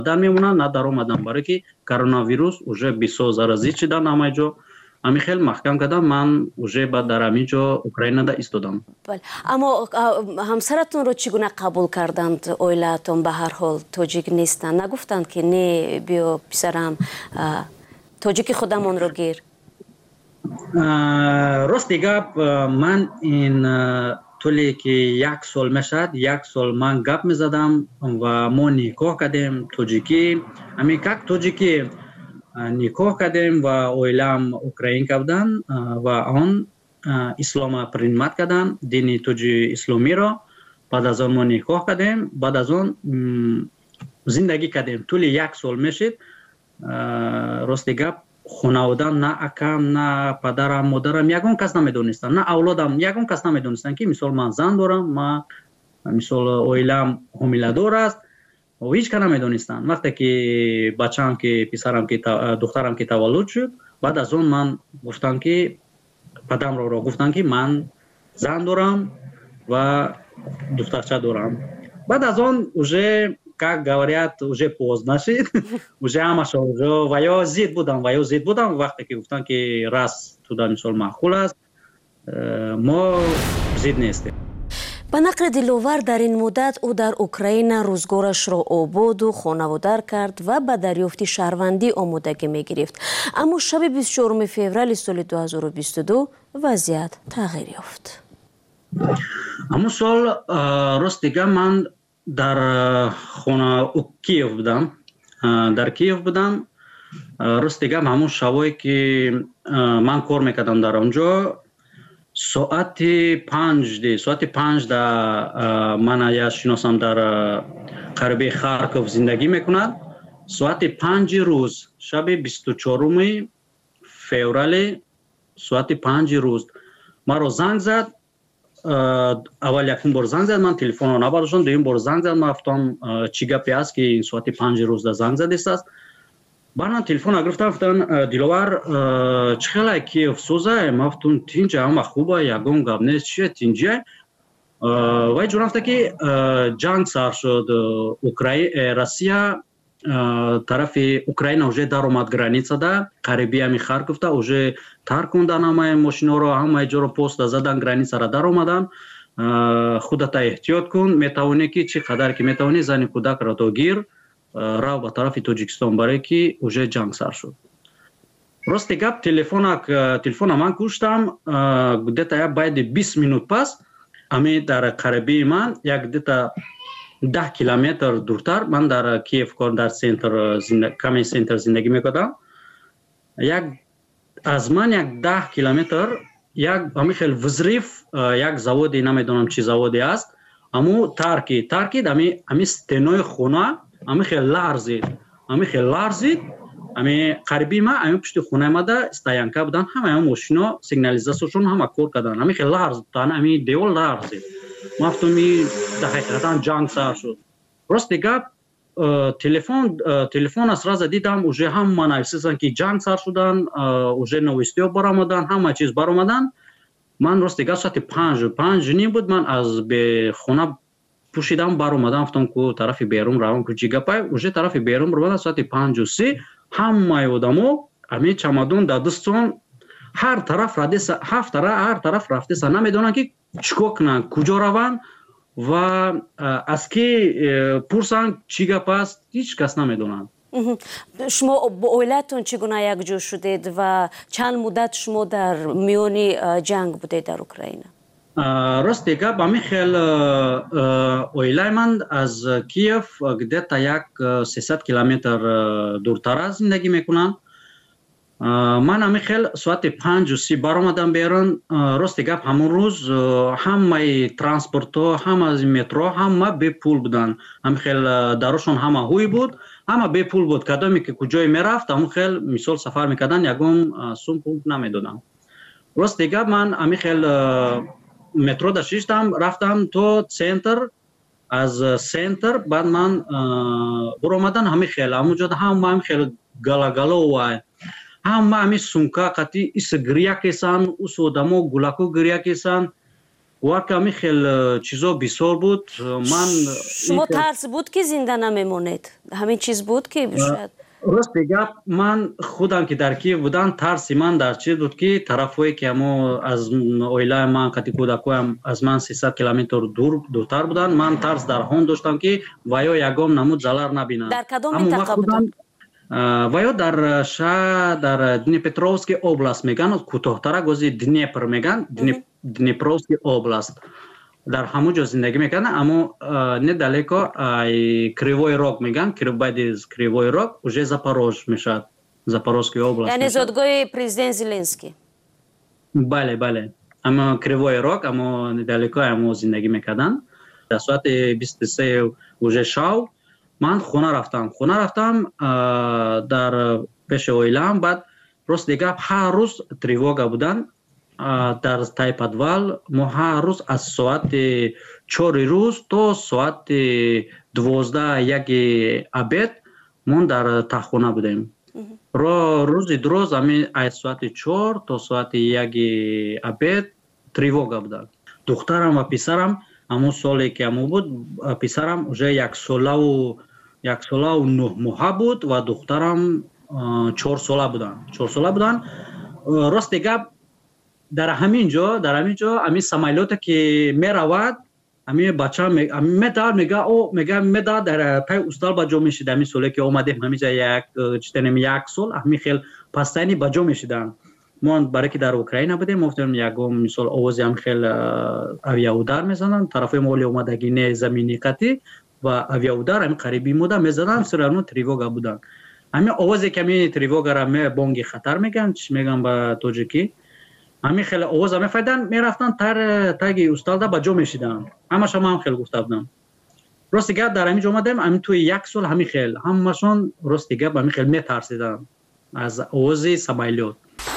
дар мемонанд, на дар омадан, барое ки коронавирус уже бисёр заразӣ шидан ҳамаи ҷо. ҳамин хел маҳкам карда ман уже ба дар ҳамин ҷо Украинада истодам. аммо ҳамсаратонро чӣ гуна қабул карданд оилаатон? Ба ҳар ҳол тоҷик нестанд, нагуфтанд ки не биё писарам тоҷики худамонро гир? рости гап, ман ин тӯле ки 1 сол мешавад, 1 сол ман гап мезадам ва мо никоҳ кардем тоҷикӣ, ҳамин как тоҷикӣ никоҳ кардем ва оилаам украинка буданд ва он ислома принимат карданд, дини тоҷи исломиро. баъд аз он мо никоҳ кардем, баъд аз он зиндагӣ кардем. тӯли 1 сол мешид. рости гап, хонаводаам, на акам, на падарам, модарам ягон кас намедонистанд, на авлодам ягон кас намедонистанд ки мисол ман зан дорам, мисол оилаам ҳомиладор аст. ҳеҷ кас намедонистанд. вақте ки бачаам ки писарам ки духтарам ки таваллуд шуд, баъд аз он ман гуфтам ки падамро гуфтам ки ман зан дорам ва духтарча дорам. баъд аз он уже как говорят, уже поздно шид. уже ҳамаша уже ва ё зид будам, вақте ки гуфтам ки раз туда мисол маъқул аст, мо зид нестем. ба нақли диловар дар ин муддат ӯ дар Украина рӯзгорашро ободу хонаводар кард ва ба дарёфти шаҳрвандӣ омодагӣ мегирифт. аммо шаби 24 феврали соли 2022 вазъият тағйир ёфт. ҳамон сол рости гап ман дар хона Киев будам. дар Киев будам. рости гап ҳамон шабое ки ман кор мекардам дар онҷо, соати 5 да ман я шиносам дар қариби Харков зиндагӣ мекунад. соати 5 рӯз, шаби 24 феврали, соати 5 рӯз маро занг зад. аввал якум бор занг зад, ман телефонро набардоштам. дуюм бор занг зад, ман гуфтам чӣ гапе аст ки соати 5 рӯз да занг задистааст. баъдам телефонро гирифтам, гуфтам диловар чӣ хелай, Киев сӯзай? ман гуфтам тинҷ, ҳама хуба, ягон гап нест, чие тинҷай? вай ҷавоб дафта ки ҷанг сар шуд, Россия тарафи Украина уже даромад границада, қариби ҳами Харковда уже таркундан ҳамаи мошиноро, ҳамаи ҷоро поста задан, границара даромадан. худата эҳтиёт кун, метавонӣ ки чӣ қадар ки метавонӣ зани кӯдакро то гир, рав ба тарафи Тоҷикистон, барое ки уже ҷанг сар шуд. рости гап, телефона ман куштам, где-то як баъди 20 минут пас, ами дар қарибии ман, як где-то 10 километр дуртар, ман дар Киев дар каме центр зиндагӣ мекардам. аз ман як 10 километр як ҳамин хел взрив, як заводи, намедонам чӣ заводи аст, аммо таркид ами стенои хона ҳамин хел ларзид. ами қариби ман, ами пушти хона мада стоянка будан, ҳамаи мошино сигнализасияшон ҳама кор кардан, ҳамин хел ларзид, ами девор ларзид. ман гуфтам дар ҳақиқатан ҷанг сар шуд. рости гап, телефона сразу дидам уже ҳама нависиданд ки ҷанг сар шудан, уже новистиҳо баромадан, ҳама чиз баромадан. ман рости гап соати 5 буд, ман аз хона пушидам баромадам, гуфтам ку тарафи берун равон ку чӣ гапай. уже тарафи берун баромадам соати 5:30, ҳамаи одамо ами чамодон дар дастон, ҳар тараф рафтеса, намедонанд ки чикор кунанд, куҷо раванд ва аз ки пурсанд чӣ гап аст, ҳеҷ кас намедонанд. шумо бо оилаатон чӣ гуна якҷо шудед ва чанд муддат шумо дар миёни ҷанг будед дар Украина? рости гап, ҳамин хел оилаи ман аз Киев где-то як 300 километр дуртар аст зиндагӣ мекунанд. ман ҳамин хел соати 5:30 баромадам берун. рости гап, ҳамон рӯз ҳамаи транспортҳо, ҳамаи метро, ҳама бепул буданд. ҳамин хел дарошон ҳама ҳуй буд, ҳама бепул буд. кадоме ки куҷое мерафт, ҳамон хел мисол сафар мекарданд, ягон сум пул намедоданд. рости гап, ман ҳамин хел метро дашиштам, рафтам то центр. аз центр баъд ман баромадан ҳамин хел ҳамонҷода ҳамин хел галагаловай, ҳама ҳамин сумка қатӣ иса гиря кесан, ус одамо гулаку гиря кесан. وارکامی خیلی چیزا بسیار بود. من شما ترس بود که زنده نمیمونید؟ همین چیز بود که شاید راست گپ من خودم که در کیف بودم ترسی من در چی بود که طرفایی که همو از اویلای من قطی کودکویم از من 300 کیلومتر دورتر بودن. من ترس در هون داشتم که ویا یگام نمود زلر نبینم. در کدام منطقه بودن؟ ویا در شهر در دنیپروفسکی اوبلاست میگن، کوتاه‌تر گوزی دنیپر میگن، دنیپروفسکی اوبلاست. در همونجا زندگی میکنه، اما недалеко Кривой Рог میگن، بعد Кривой Рог уже Запорожье میشد، Запорожская область. یعنی زادگاه پرزیدنت زلنسکی. بله اما Кривой Rog اما недалеко اما زندگی میکردن. در ساعت 23 уже شب من خونه رفتم در پیش اویلام. بعد راست دیگه هر روز تریوگا بودن در تای подвал. ما هر روز از ساعت 4 روز تا ساعت 12 یک обед ما در تخونه بودیم. روزی دروز همین از ساعت 4 تا ساعت یک обед تریوگا بودن. دخترم و پسرم همون سالی که همون بود، پسرم уже یک سال و 9 ماه بود و دخترم 4 ساله بودن. راست دیگه در همین جا همین سمایلوت که میرود همین بچه میگه در پای استال بجا میشید. همین ساله که اومدیم همینجا یک سال همین خیلی پستانی بجا میشیدن. ما برای که در اوکراین بودیم گفتم یکم مثال آوازی هم خیلی اویاودار میزنن، طرف مولی اومدگی نه زمینی قطعی و اویاودار هم قریبی مودا میزنن، سرانو تریوگا بودن. همین آوازی که همین تریوگا را می بانگی خطر میگن، چی میگن با توجیکی، همین خیلی آواز همه فایدن میرفتن تاگی استالدا بجا میشیدن. همش هم خیلی گفته بودم. راستیگه در همین اومدیم همین توی یک سال همین خیلی همشون راستیگه همین خیلی میترسیدن از آوازی سمایلوت.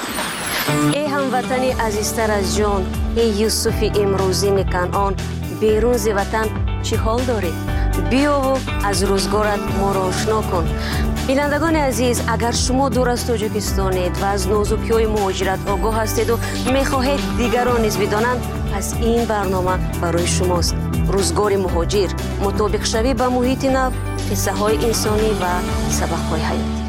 ای هموطنی عزیزتر از جان، ای یوسف امروزین کنعان، بیرون ز وطن چی حال داری؟ بیا و از روزگارت ما را آشنا کن. بینندگان عزیز، اگر شما دور از تاجیکستانید و از نازکی‌های مهاجرت آگاه هستید و می‌خواهید دیگران نیز بدانند، پس این برنامه برای شماست. روزگار مهاجر، مطابق شوی با محیط نو، قصه‌های انسانی و سبق‌های حیاتی.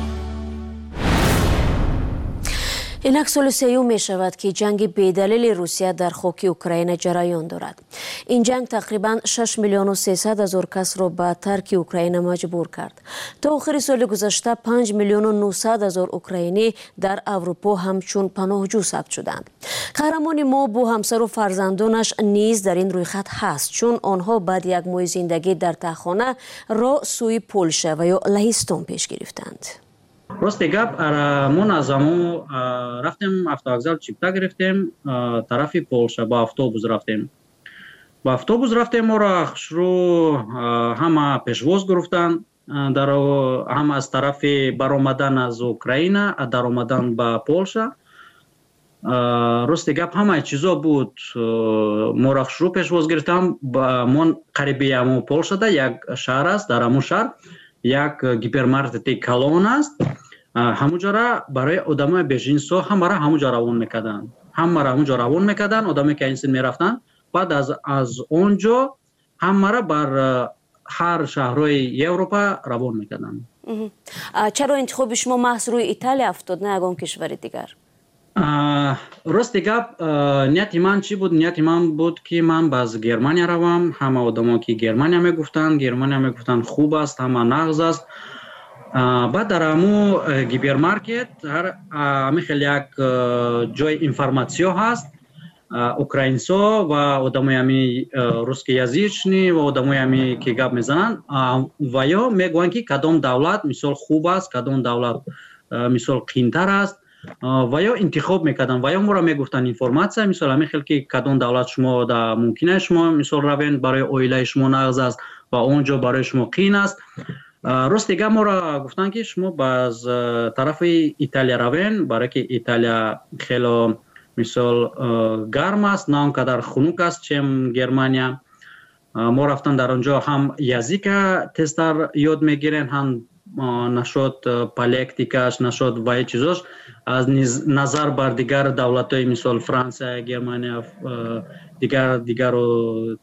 اینک سال سیوم می شود که جنگ بیدلیل روسیه در خاک اوکراین جریان دارد. این جنگ تقریباً 6,300,000 کس را به ترک اوکراین مجبور کرد. تا آخر سال گذشته 5,900,000 اوکراینی در اروپا همچون پناهجو ثبت شدند. قهرمان ما با همسر و فرزندانش نیز در این رویخط هست، چون آنها بعد یک ماه زندگی در تهخانه را سوی پولشه و یا لهستان پیش گرفتند. راست گپ ما از همون رفتیم автовокзал چیپتا گرفتیم طرف پولشه، با افطوبوس رفتیم ما را شروع همه پیشواز گرفتن در هم از طرف برآمدن از اوکراین در آمدن به پولشه. راست گپ همه چیزا بود. ما را شروع پیشواز گرفتم ما قریبی همون پولشه ده یک شهر است، در همون شهر یک گیپرمارکت کلون است. همونجا را برای آدمای بیژنسو همه را همونجا روان میکردن آدمی که اینسین میرفتن. بعد از اونجا همه را بر هر شهرهای اروپا روان میکردن. چرا انتخاب شما محض روی ایتالیا افتاد نه یگان کشور دیگر؟ راست گپ نیت من چی بود؟ نیت من بود که من باز گرمانیا روم. همه آدما که گرمانیا میگفتن خوب است، همه نغز است. بعد در همو گیپرمارکت همه خیلی یک جای اینفورماسیون هست. اوکراینسا و آدمای همی روسکی یزیچنی و آدمای همی که گپ میزنن و یا میگوین که کدام دولت مثال خوب است، کدام دولت مثال قینتر است و یا انتخاب میکردن و یا ما را میگفتن اینفورماسیون مثال همه خیلی که کدام دولت شما در ممکنه شما مثال روین برای اویلای شما نغز است و اونجا برای شما قین است. راست دیگه ما را گفتن که شما باز طرف ایتالیا روین برای که ایتالیا خیلی مثال گرم است، نه اونقدر خنک است چم گرمانیا. ما رفتن در اونجا هم یزیک تستر یاد میگیرن، هم нашод политикаш, нашод вай чизош аз назар бар дигар давлатои мисол Франсия, Германия, дигару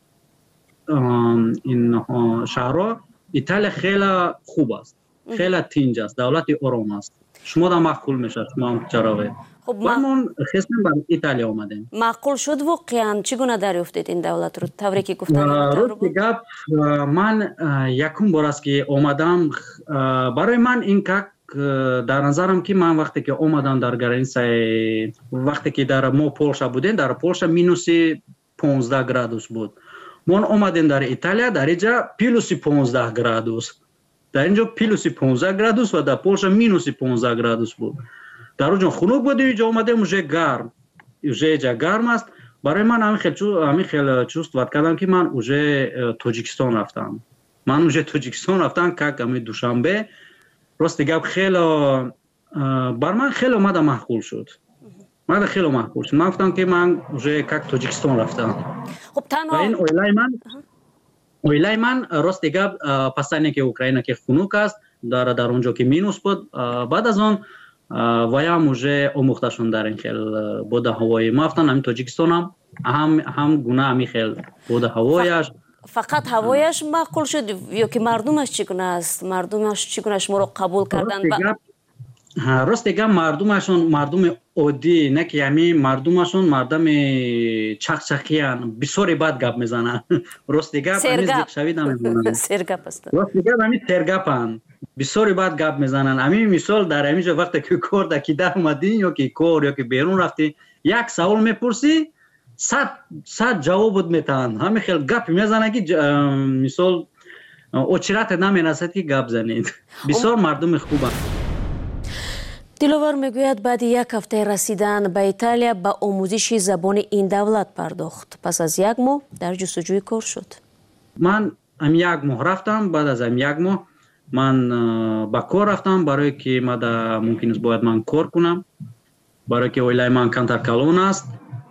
ин шаҳрҳо Италия хеле хуб аст, хеле тинҷ аст, давлати ором аст. шумо да маъқул мешавад, шумо ҳам чаровед. ман хестем бар Италия омадем. маъқул шуд воқеан? чӣ гуна дарёфтед ин давлатро? тавре ки гуфтан рости гап ман якум бор аст ки омадам. барои ман ин как дар назарам ки ман вақте ки омадам дар границаи вақте ки дар мо Полша будем, дар Полша минуси 15 градус буд. мо омадем дар Италия, дар инҷа плюси 15 градус. дар инҷо плюси 15 градус ва дар Полша минуси 15 градус буд. дар онҷо хунук буд, инҷо омадем уже гарм. уже инҷа гарм аст. барои ман ҳамин хел чувствовать кардам ки ман уже Тоҷикистон рафтам. ман уже Тоҷикистон рафтам, как ами душанбе. рости гап хело бар ман хело мада маъқул шуд. мада хело маъқул шуд. ман гуфтам ки ман уже как Тоҷикистон рафтам. хуб танҳо ин оилаи ман рости гап пасане ки Украина ки хунук аст, дар онҷо ки минус буд, баъд аз он ваям уже омӯхташон дар ин хел бода ҳавои мафтан ҳамин Тоҷикистонам ҳам гуна ҳамин хел бода ҳавояш. фақат ҳавояш маъқул шуд ё ки мардумаш чӣ гуна аст? мардумаш чӣ гуна шуморо қабул карданд? рости гап мардумашон мардуми оддӣ, не ки ҳамин мардумашон мардами чақчақиян, бисёри бад гап мезананд. рости гап зикшавӣ намезананд. сергап аст. рости гап ҳамин сергапанд. бисёри бад гап мезананд. ҳамин мисол дар ҳамин ҷо вақте ки кор да ки дар омадӣ ё ки кор ё ки берун рафтӣ, як савол мепурсӣ, 100 ҷавобот метаҳанд. ҳамин хел гапи мезананд ки мисол очирате наменасад ки гап занед. бисёр мардуми хубанд. диловар мегӯяд баъди як ҳафтаи расидан ба Италия ба омӯзиши забони ин давлат пардохт. пас аз як моҳ дар ҷустуҷӯи кор шуд. ман ам як моҳ рафтам. баъд аз ам як моҳ ман ба кор рафтам, барое ки мада мумкин аст бояд ман кор кунам, барое ки оилаи ман камтар калон аст.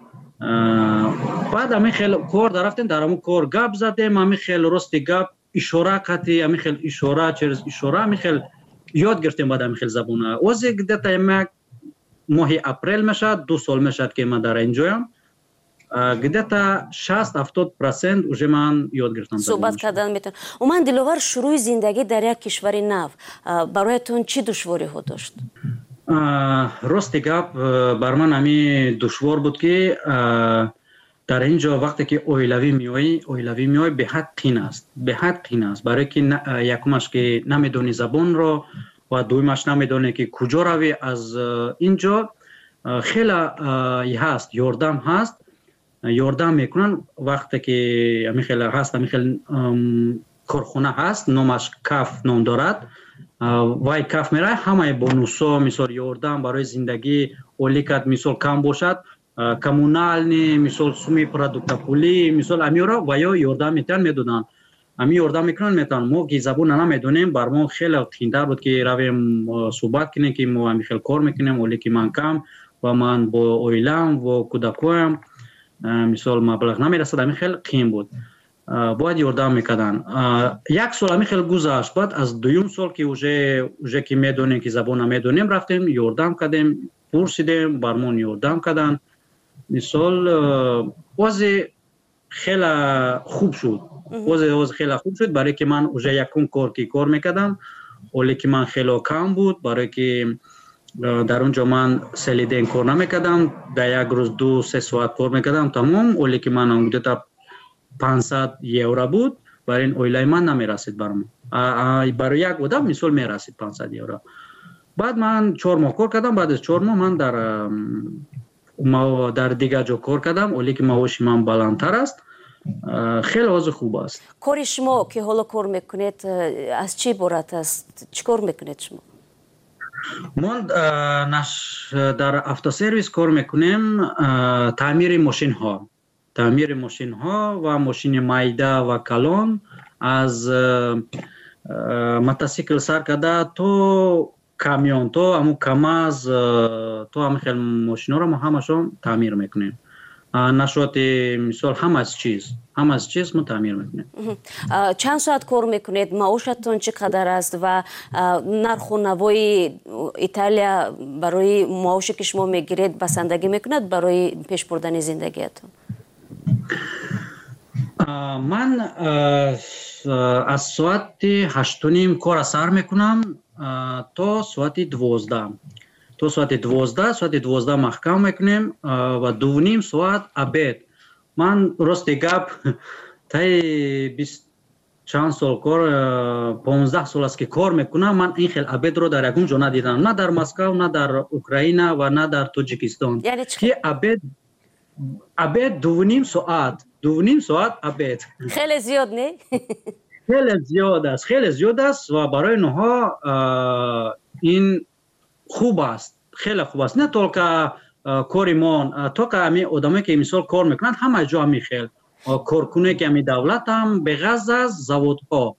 баъд ҳамин хел кор дарафтем, дар ҳамун кор гап задем, ҳамин хел рости гап ишора қатӣ, ҳамин хел ишора через ишора ҳамин хел ёд гирифтем. баъд ҳамин хел забона озе гдета як моҳи апрел мешавад, 2 сол мешавад ки ман дар инҷоям. гдета 60-70% уже ман ёд гирифтам суҳбат кардан метавонам. уман диловар шурӯи зиндагӣ дар як кишвари нав бароятон чӣ душвориҳо дошт? рости гап бар ман ҳамин душвор буд ки дар ин ҷо вақте ки оилавӣ меоӣ беҳад қин аст. беҳад қин аст, барое ки якумаш ки намедонӣ забонро ва дуюмаш намедонӣ ки куҷо равӣ. аз ин ҷо хеле ҳаст, ёрдам ҳаст, ёрдам мекунанд. вақте ки ҳамин хел ҳаст, ҳамин хел корхона ҳаст, номаш каф ном дорад. вай каф меравад, ҳамаи бонусо мисол ёрдам барои зиндагӣ оликат мисол кам бошад, коммунални мисол суми продуктопулӣ мисол амиёро ва ё ёрдам метавонанд медоданд. ҳамин ёрдам мекунанд метавонанд. мо ки забона намедонем, бар мо хеле қинтар буд ки равем суҳбат кунем ки мо ҳамин хел кор мекунем, олики ман кам ва ман бо оилам ва кӯдакоям мисол маблағ намерасад. ҳамин хел қин буд, бояд ёрдам мекарданд. як сол ҳамин хел гузашт. баъд аз дуюм сол ки уже ки медонем ки забона медонем, рафтем ёрдам кардем, пурсидем, бармон ёрдам карданд. мисол озе хеле хуб шуд. озе хеле хуб шуд, барое ки ман уже якум кор ки кор мекардам, оле ки ман хеле кам буд, барое ки дар он ҷо ман сели ден кор намекардам, дар як рӯз 2-3 соат кор мекардам тамом. оле ки ман гудета 500 евро буд, барои ин оилаи ман намерасид барам. барои як одам мисол мерасид 500 евро. баъд ман 4 моҳ кор кардам. баъд аз 4 моҳ ман дар дигар ҷо кор кардам, оле ки маоши ман баландтар аст. хеле ози хуб аст. кори шумо ки ҳоло кор мекунед аз чӣ иборат аст? чӣ кор мекунед шумо? мо дар автосервис кор мекунем, таъмири мошинҳо ва мошини майда ва калон, аз мотосикл сар карда то камион, то ҳамун камаз, то ҳамин хел мошинҳоро мо ҳамашон таъмир мекунем. نشاط مثال هم از چیز ما تعمیر میکنیم. چند ساعت کار میکنید؟ معاشتون چقدر است و نرخ و نوای ایتالیا برای معاشی که شما میگیرید بسندگی میکند برای پیش بردن زندگیتون؟ من از ساعت 8:30 کار سر میکنم تا ساعت 12. ساعت 12 محکم میکنیم و 2.5 ساعت عبید. من راست گپ تای 20 چند سال کار 15 سال است که کار میکنم. من این خیلی عبید رو در یکون جا ندیدم، نه در مسکو، نه در اوکراین و نه در تاجیکستان. یعنی که عبید 2.5 ساعت عبید. خیلی زیاد نه؟ خیلی زیاد است و برای نها این خوب است، خیلی خوب است. نه تولکه کاری ما تا که همی آدمی که مثال کار میکنند همه جا همی خیل کارکنه که همی دولت هم به غض از زوادها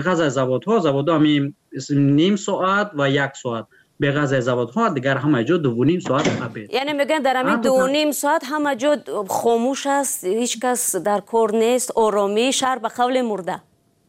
همی نیم ساعت و 1 ساعت به غض از زوادها دیگر همه جا 2.5 ساعت عبید. یعنی میگن در همین 2.5 ساعت همه جا خاموش است، هیچ کس در کار نیست، آرامی، شهر به قول مرده.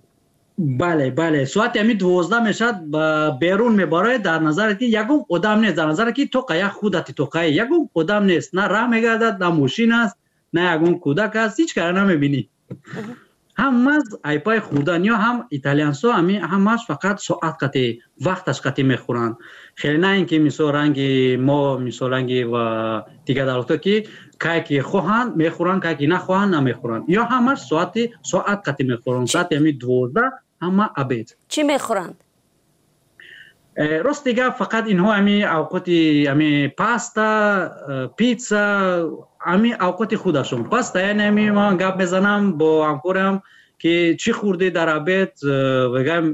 بله ساعت همی 12 میشد بیرون میبره. در نظر که یکم آدم نیست، در نظر که تو قیه خودت تو قیه یکم آدم نیست، نه راه میگردد، نه ماشین است، نه یکم کودک است، هیچ کار نمیبینی. هم از ایپای خوردن یا هم ایتالیانسو همش فقط ساعت قطعی وقتش قطعی میخورن. خیلی نه اینکه مثلا رنگی ما مثلا رنگی و دیگه دولتا که که خواهند میخورن، که نخواهند نمیخورن، یا همش ساعت قطعی میخورن. ساعت همی 12 همه عبید. چی میخورند؟ راست دیگه فقط اینها همی اوقاتی همی پاستا، پیتزا، همی اوقات خودشون. پاستا یعنی همی من گپ بزنم با همکارم که چی خورده در عبید، بگم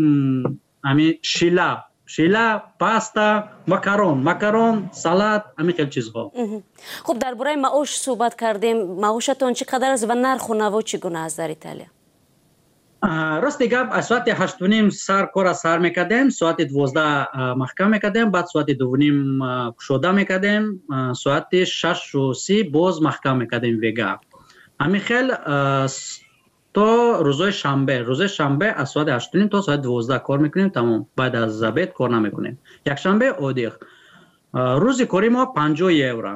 همی شیلا، پاستا، مکرون، سالاد، همی خیلی چیزها. خب درباره معاش صحبت کردیم. معاشتون چقدر است و نرخ و نوا چگونه است در ایتالیا؟ راست گپ ساعت 8:30 کار سر میکردیم، ساعت 12 محکم میکردیم، بعد ساعت 2:30 کشوده میکردیم، ساعت 6:30 باز محکم میکردیم ویگا. همین خیلی تا روز شنبه از ساعت 8:30 تا ساعت 12 کار میکنیم، تمام. بعد از زبید کار نمیکنیم. یک شنبه عادی. روزی کاری ما 50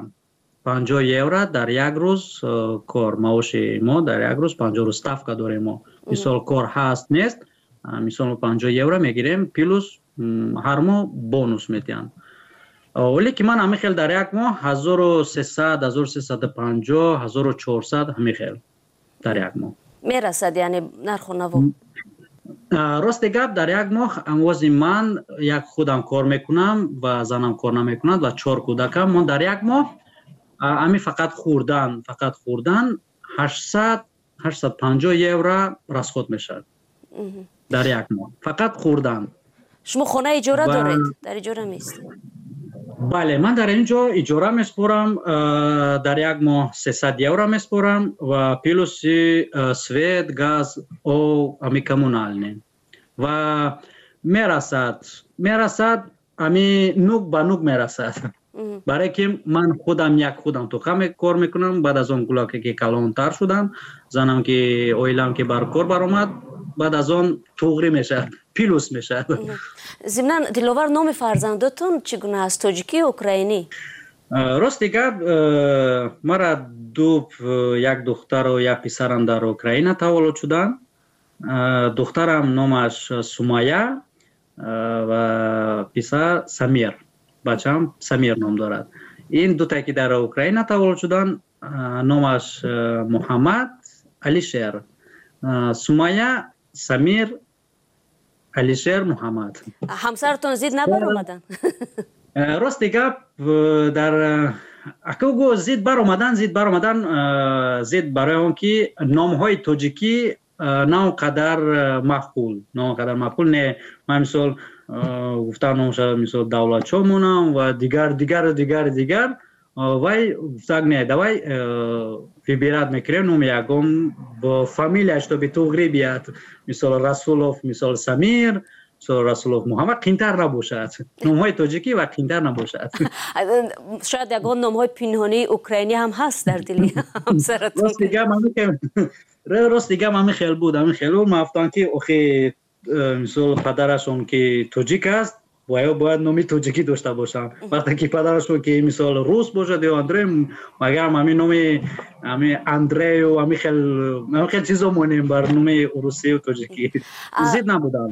یورو در یک روز کار. معاش ما در یک روز 50 روز ستافکا داریم ما. مثال کار هست نیست، مثال 50 یورو میگیریم پلوس هر ماه بونوس میتین. ولی که من همی خیل در یک ماه 1300 1350 1400 همی خیل در یک ماه میرسد. یعنی نرخ و نوا راست گپ در یک ماه اموازی من یک خودم کار میکنم و زنم کار نمیکنند و 4 کودکم. من در یک ماه همی فقط خوردن 850 یورو راسخود میشد در یک ماه، فقط خوردن. شما خانه اجاره دارید؟ در اجاره میست؟ بله، من در اینجا اجاره میسپرم. در یک ماه 300 یورو میسپرم و پلوس سویت، گاز او امی کمونالنی و میرسد امی نوک با نوک میرسد. برای که من خودم تو خم کار میکنم. بعد از اون گلاکه که کلانتر شدم، زنم که اویلم که بر کار برآمد، بعد از اون توغری میشه، پیلوس میشه. ضمناً دلوار نام فرزندتون چگونه است؟ تاجیکی یا اوکراینی؟ راست دیگه مرا یک دختر و یک پسرم در اوکراین تولد شدن. دخترم نامش سومایا و پسر سمیر. بچه‌م سمیر نام دارد. این دو تا که در اوکراین تولد شدن نامش محمد علیشیر. سومایا، سمیر، علیشیر، محمد. همسرتون زید نبر اومدن؟ راست دیگه در اکوگو زید بر اومدن زید برای اون که نام‌های تاجیکی نه قدر معقول نه. من مثال گفتم نامش مثال دولت شامونم و دیگر وای گفتم نه دوای выбирать میکریم نام یکم با فامیلیش تو به توغری بیاد. مثال رسولوف، مثال سمیر، رسولوف محمد قینتر نباشد نام‌های تاجیکی و قینتر نباشد شاید یگان نام‌های پنهانی اوکراینی هم هست در دل همسرتون راست دیگه همین خیلی بود من گفتم که اخی مثلا پدرشون که تاجیک است باید نامی تاجیکی داشته باشم وقتی که پدرشون که مثال روس باشد یا اندری مگر همین نامی همین اندری و همین خیلی چیزا مونیم بر نامی روسی و تاجیکی زید نبودم.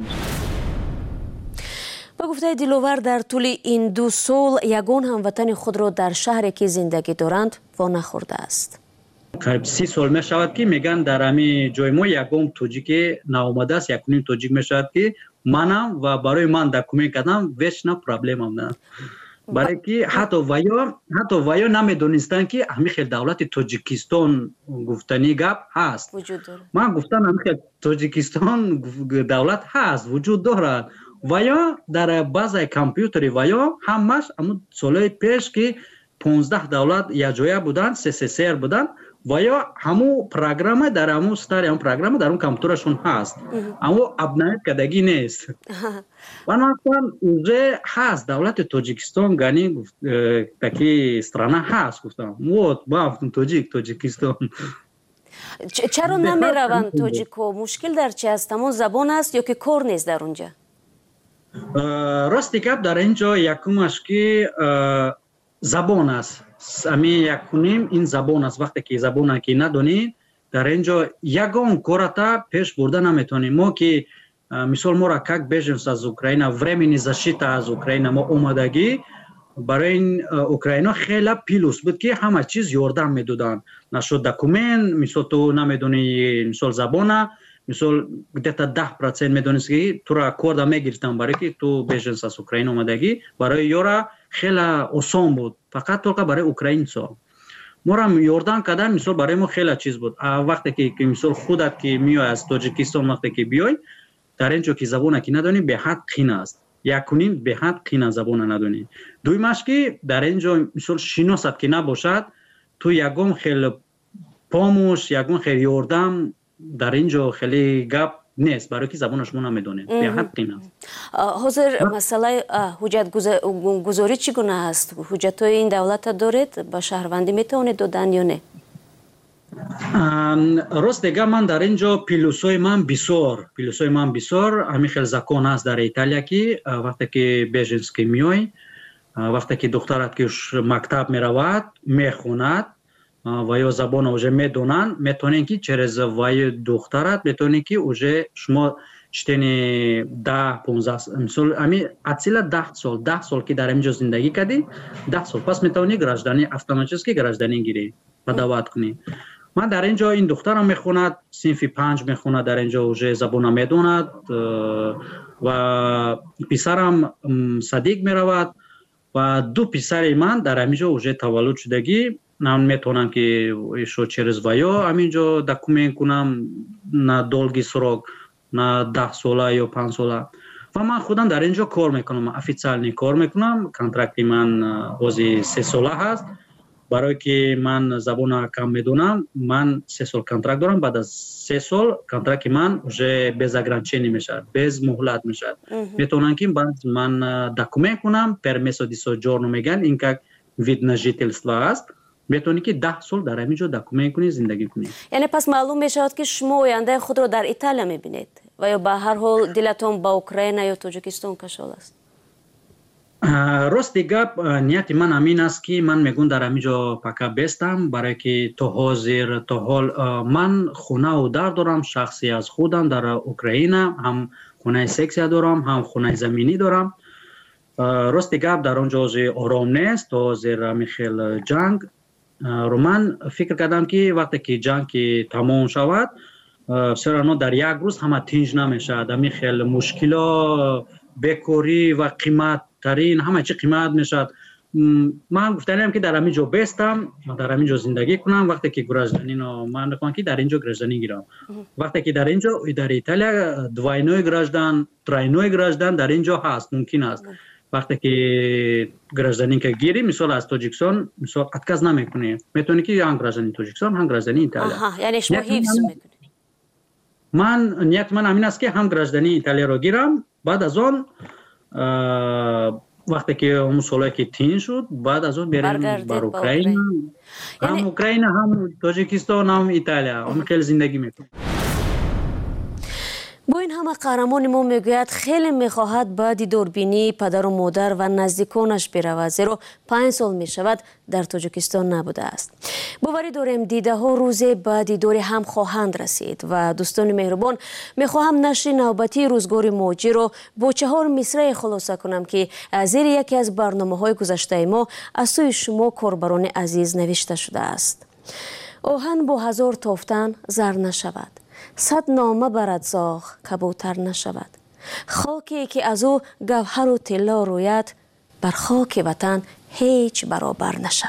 با گفته دلوور در طول این 2 سال یگان هموطن خود را در شهری که زندگی دارند وانخورده است. قریب 30 سال می شود که میگن در همین جای ما یگان تاجیک ناآمده است یکنیم تاجیک می شود که منم و برای من دکومنت کردم ویش نه پرابلم هم نه برای که حتی ویا نمیدونستن که همین خیلی دولت تاجیکستان گفتنی گپ هست من گفتم همین خیلی تاجیکستان دولت هست وجود دارد ویا در بازه کامپیوتری ویا همش همون سالهای پیش که 15 دولت یک جایه بودن سر بودن و یا همون پروگرام در همون ستاری همون پروگرام در اون کامپیوترشون هست اما ابنایت کدگی نیست و مثلا اوزه هست دولت تاجیکستان گانی تاکی استرانه هست گفتم با تاجیکستان چرا نمی روند تاجیکو مشکل در چی است همون زبان است یا که کار نیست در اونجا راستی کپ در اینجا یکمش که زبان است امی یکنیم این زبان است وقتی که زبان که ندونید در اینجا یگان کارتا پیش برده نمیتونیم ما که مثال ما را как беженцы از اوکراین времени защита از اوکراین ما اومدگی برای این اوکراین خیلی پیلوس بود که همه چیز یاردم میدادن نشد دکومنت مثال تو نمیدونی مثال زبان مثال где-то 10% میدونست که تو را کار میگرفتن برای که تو беженцы از اوکراین اومدگی برای یورا خیلی آسان بود فقط تو برای اوکراین سو ما را یاردن کردن مثال برای ما خیلی چیز بود وقتی که مثال خودت که میای از تاجیکستان وقتی که بیای در اینجا که زبان که ندونی به حد قین است یکنیم به حد قین زبان ندونی دویمش که در اینجا مثال شناست که نباشد تو یگم خیلی پاموش یگم خیلی یاردم در اینجا خیلی گپ نیست برای که زبانش ما نمیدونه به حد قین است حاضر مسئله حجت گذاری چگونه است حجت های این دولت دارید با شهروندی میتونید دادن یا نه راست دیگه من در اینجا پیلوسای من بسیار همین خیلی زکان است در ایتالیا که وقتی که بیژنس که میای وقتی که دخترت که مکتب میرود میخوند و یا زبان اوجه میدونن میتونین که چرز وای دخترت میتونین که اوجه شما چتنی 10-15 مثال همین اصلا 10 سال که در اینجا زندگی کردی 10 سال پس میتونی گراجدانی اتوماتیکی گراجدانی گیری و دعوت کنی من در اینجا این دخترم میخوند صنف 5 میخوند در اینجا اوجه زبان میدوند و پسرم صدیق میرود و 2 پسر من در اینجا اوجه تولد شدگی نام میتونم که ایشو چرز ویا همینجا دکومنت کنم نه دولگی سراغ نه 10 ساله یا 5 ساله و من خودم در اینجا کار میکنم افیциальний کار میکنم کنترکتی من وزی 3 ساله هست برای که من زبان کم میدونم من 3 سال کنترکت دارم بعد از 3 سال کنترکت من уже без ограничений میشه без مهلت میشه میتونم که بعد من دکومنت کنم permesso di soggiorno میگن این که вид на жительство است میتونی که 10 سال در همینجا دکومنت کنی زندگی کنی یعنی پس معلوم میشود که شما آینده خود رو در ایتالیا میبینید و یا به هر حال دلتون با اوکراین یا تاجیکستان کشال است راست گپ نیت من همین است که من میگم در همینجا پکا بستم برای که تا حاضر تا حال من خونه و در دارم شخصی از خودم در اوکراین هم خونه سکسی دارم هم خونه زمینی دارم راست گپ در اونجا آرام نیست تا حاضر میخیل جنگ رو من فکر کردم که وقتی که جنگ تمام شود سرانو در یک روز همه تنج نمیشه دمی خیلی مشکلا بکوری و قیمت ترین همه چی قیمت میشد من گفتم که در همینجا بستم در همینجا زندگی کنم وقتی که گراجدانی من میخوام که در اینجا گراجدانی گیرم وقتی که در اینجا در ایتالیا دوینوی گراجدان تراینوی گراجدان در اینجا هست ممکن است وقتی که گراجدانی که گیری مثلا از تاجیکستان مثلا اتکاز نمیکنی میتونی که هم گراجدانی تاجیکستان هم گراجدانی ایتالیا یعنی شما حفظ میکنی من نیت من همین است که هم گراجدانی ایتالیا رو گیرم بعد از آن وقتی که اون سالایی که تین شد بعد از اون بریم بر اوکراین. هم اوکراین هم تاجیکستان هم ایتالیا اون خیلی زندگی میکنیم. با این همه قهرمان ما میگوید خیلی میخواهد بعد دوربینی پدر و مادر و نزدیکانش برود، زیرا 5 سال میشود در تاجیکستان نبوده است. باوری داریم دیده ها روز بعد دوری هم خواهند رسید و دوستان مهربان میخواهم نشر نوبتی روزگار موجی رو با 4 مصرع خلاصه کنم که زیر یکی از برنامه های گذشته ما از سوی شما کاربران عزیز نوشته شده است. آهن با 1000 تافتن زر نشود، 100 نامه برد زاغ کبوتر نشود. خاکی که از او گوهر و طلا روید بر خاک وطن هیچ برابر نشود.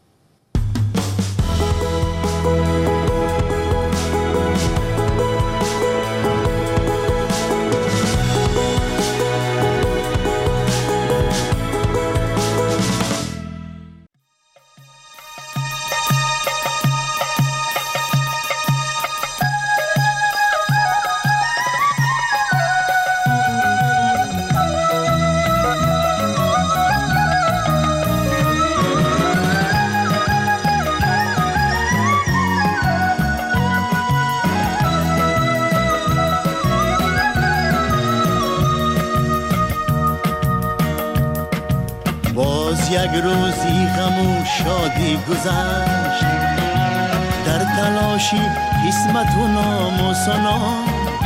یک روزی غم و شادی گذشت، در تلاشی قسمت و نام و سنا.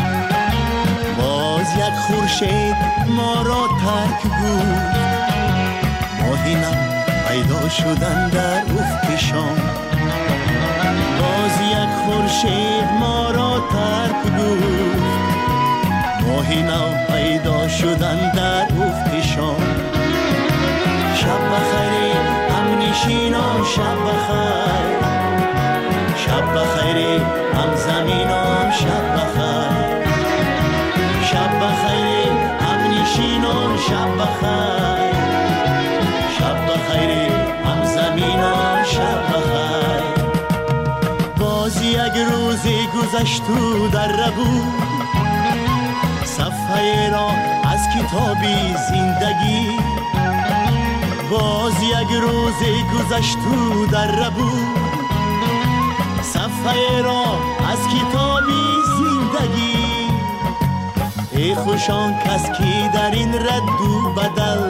باز یک خورشید ما را ترک بود، ماهی نم پیدا شدن در افق شام. باز یک خورشید ما را ترک بود، ماهی نم پیدا شدن در افق شام. شب بخیر هم نشینان، شب بخیر، شب بخیر هم زمینان، شب بخیر، شب بخیر هم نشینان، شب بخیر، شب بخیر هم زمینان، شب بخیر. باز یک روزی گذشت و در بود، صفحه را از کتابی زندگی. باز یک روزی گذشت و در بود، صفحه را از کتابی زندگی. ای خوشان کس کی در این رد و بدل،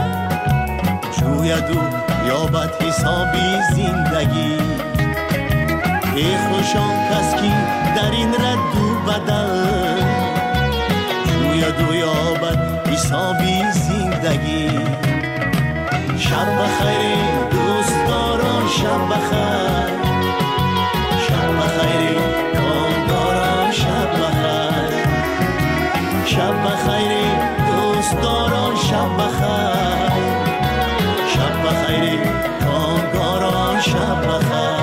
جوید و یابد حسابی زندگی. ای خوشان کس کی در این رد و بدل، جوید و یابد حسابی زندگی. شب بخیر دوستداران، شب بخیر، شب بخیر کامگاران، شب بخیر، شب بخیر دوستداران، شب بخیر، شب بخیر کامگاران، شب بخیر.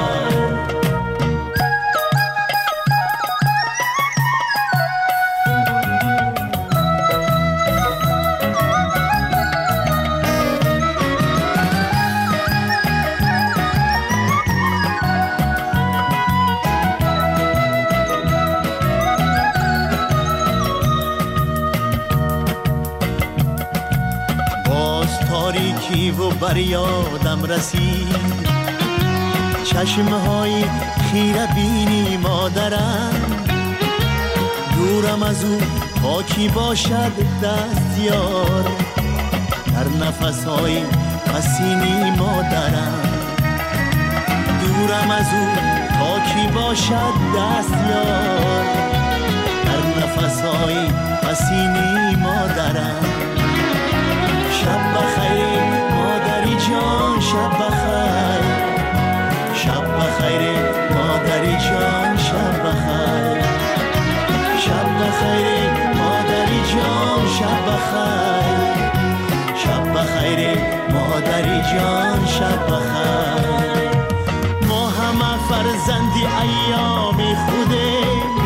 و بر یادم رسید چشمهای خیره بینی مادرم. دورم از او پاکی باشد دستیار، در نفسهای حسینی مادرم. دورم از او پاکی باشد دستیار، در نفسهای حسینی مادرم. شب بخیر مادری جان، شب بخیر، شب بخیر مادری جان، شب بخیر، شب بخیر مادری جان، شب بخیر، شب بخیر مادری جان، شب بخیر. ما همه فرزندی ایام خوده،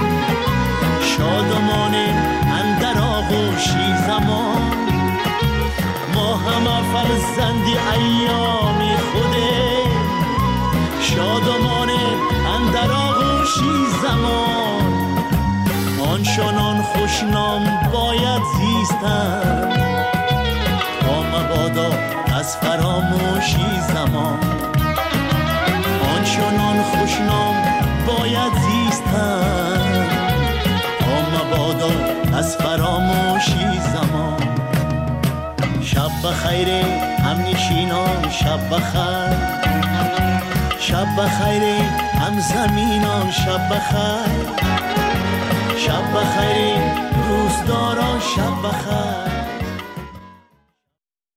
شادمانیم اندر آغوشی زمان. ما همه فرزندی ایام خوده، شادمانه اندر آغوشی زمان. آن آنچنان خوشنام باید زیستن تا مبادا از فراموشی زمان. آنچنان خوشنام باید زیستن تا مبادا از فراموشی زمان. شب بخیر همنشینان، شب بخیر، شب بخیر هم زمینان، شب بخیر، شب بخیر دوستداران، شب بخیر.